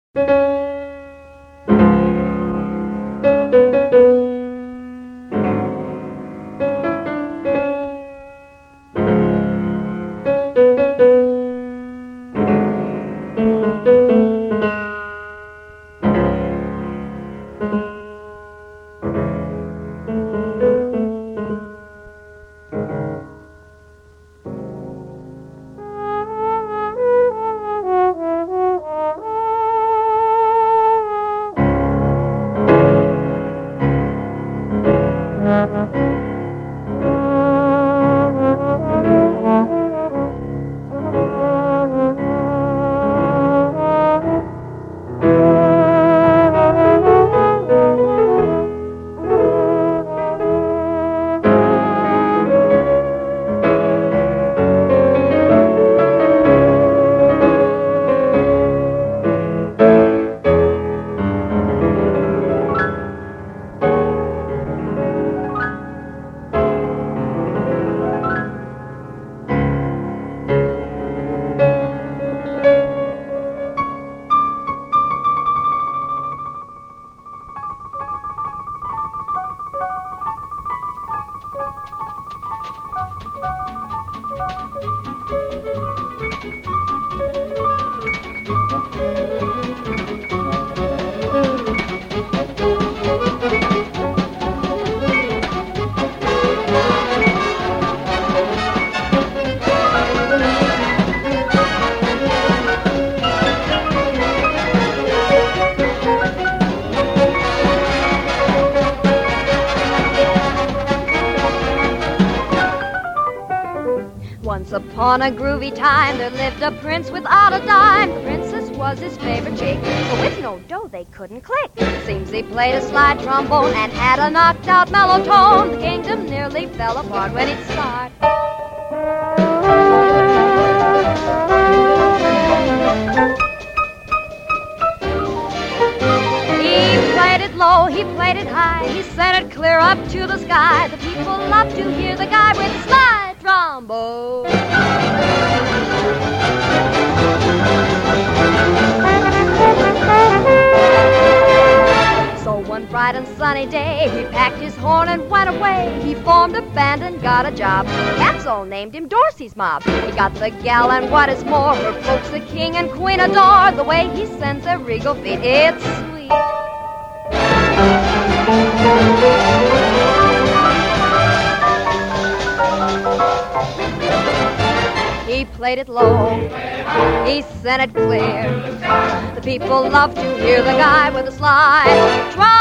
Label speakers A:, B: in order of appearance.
A: Once upon a groovy time, there lived a prince without a dime. The princess was his favorite chick, but with no dough they couldn't click. Seems he played a slide trombone and had a knocked-out mellow tone. The kingdom nearly fell apart when it started. He played it low, he played it high, he sent it clear up to the sky. The people loved to hear the guy with the slide trombone. So one bright and sunny day, he packed his horn and went away. He formed a band and got a job. The cats all named him Dorsey's Mob. He got the gal, and what is more, her folks the king and queen adore. The way he sends their regal feet, it's sweet. He played it low, he sent it clear. The people love to hear the guy with a slide.